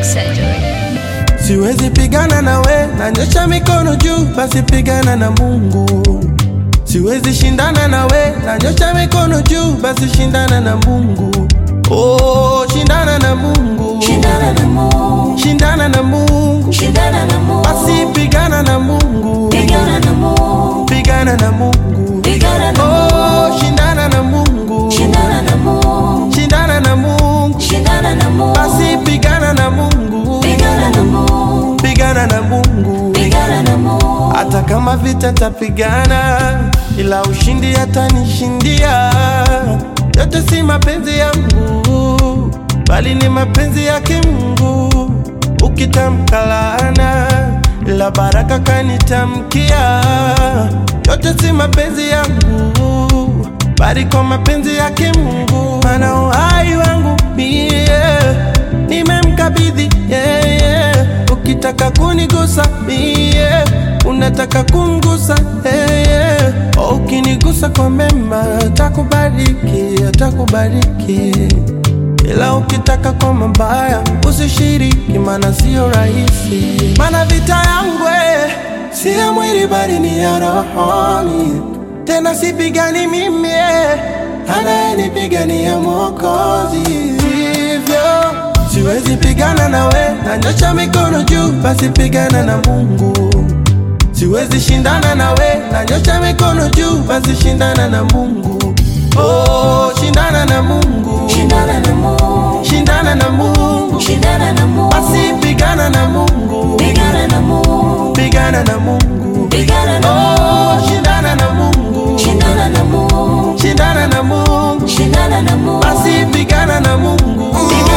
Surgery. Siwezi pigana na we, nanyosha mikono juu, basi pigana na Mungu. Siwezi shindana na we, nanyosha mikono juu, basi shindana na Mungu. Oh, shindana na Mungu. Shindana na Mungu. Shindana na Mungu. Shindana na Mungu. Basi pigana na Mungu. Pigana na Mungu. Pigana na Mungu. Pigana na Mungu. Oh, shindana na Mungu. Shindana na Mungu. Shindana na Mungu. Shindana na Mungu. Basi pigana na Mungu. Pigana na Mungu. Pigana na Mungu. Pigana na Mungu. Hata kama vita tapigana, ila ushindi atanishindia. Yote si mapenzi yangu, bali ni mapenzi yake Mungu. Ukitamka laana, ila baraka kanitamkia. Yote si mapenzi yangu, bali kwa mapenzi yake Mungu. Maana uhai wangu mie nimemkabidhi yeye. Ukitaka kunigusa mie, unataka kumgusa yeye. Ukinigusa kwa mema, atakubariki, atakubariki. Ila ukitaka kwa mabaya, usishiriki, maana sio rahisi. Maana vita yangu si ya mwili bali ni ya rohoni. Tena sipigani mimi, anayenipigania Mwokozi. Hivyo siwezi pigana na we, nanyosha mikono juu, basi pigana na Mungu. Siwezi shindana na we, nanyosha mikono juu, basi shindana na Mungu. Oh, shindana na Mungu. Shindana na Mungu. Shindana na Mungu. Shindana na Mungu. Basi pigana na Mungu. Pigana na Mungu. Pigana na Mungu. Pigana na Mungu. Oh, shindana na Mungu. Shindana na Mungu. Shindana na Mungu. Shindana na Mungu. Basi pigana na Mungu.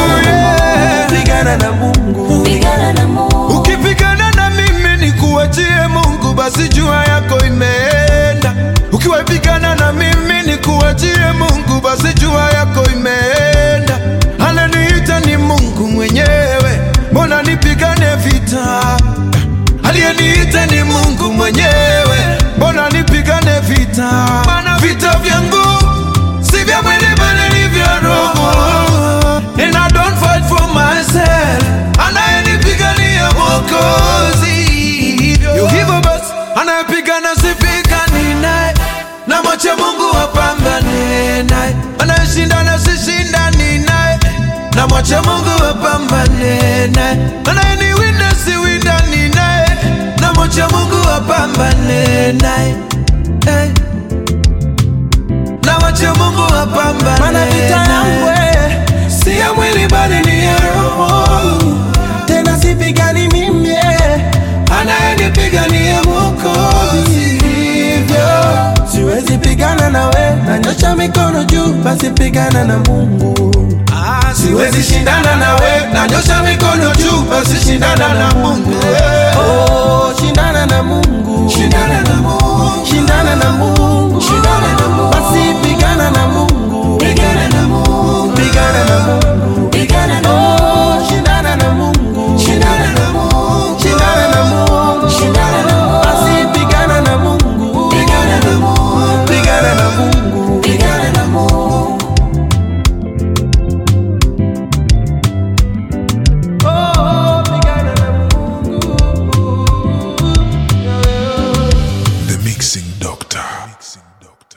Pigana na Mungu. Pigana na Mungu. Ukipigana na mimi nikuachie Mungu, basi jua yako imeenda. Ukiwapigana na mimi nikuachie Mungu, basi jua yako imeenda. Ananiita ni Mungu mwenyewe, mbona nipigane vita? Aliyeniita ni Mungu mwenyewe, mbona nipigane vita? Maana vita vyangu si vya mwili bali ni vya roho. And I don't fight for myself, anayenipigania Mwokozi. Hivyo basi anayepigana sipigani naye, na mwache Mungu apambane naye. Anayeshindana sishindani naye, na mwache Mungu apambane naye. Anayeniwinda siwindani naye, na mwache Mungu apambane naye. Na mwache Mungu apambane. Maana vita yangu si ya mwili bali ni ya roho. Tena sipigani mimi, anayenipigania Mwokozi. Hivyo siwezi pigana na we, nanyosha mikono juu, basi pigana na Mungu. Siwezi shindana na we, nanyosha mikono juu, basi shindana na Mungu. Oh, shindana na Mungu. Shindana na Mungu. Shindana na Mungu. Shindana na Mungu. Basi pigana na Mungu. Pigana na Mungu. Pigana na Mungu. Pigana na Mungu. Oh, shindana na Mungu. Shindana na Mungu. Shindana na Mungu. Shindana na Mungu. Basi pigana na Mungu. Pigana na Mungu. Pigana na Mungu. Pigana na Mungu. Oh, pigana na Mungu. The Mixing Doctor.